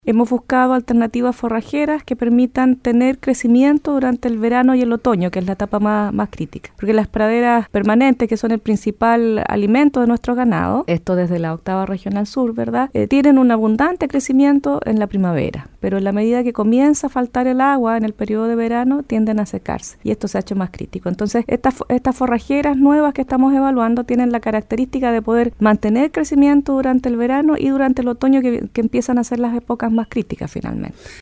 Hemos buscado alternativas forrajeras que permitan tener crecimiento durante el verano y el otoño, que es la etapa más crítica. Porque las praderas permanentes, que son el principal alimento de nuestro ganado, esto desde la octava región al sur, ¿verdad? Tienen un abundante crecimiento en la primavera, pero en la medida que comienza a faltar el agua en el periodo de verano, tienden a secarse y esto se ha hecho más crítico. Entonces, estas forrajeras nuevas que estamos evaluando tienen la característica de poder mantener crecimiento durante el verano y durante el otoño, que empiezan a ser las épocas más críticas finalmente.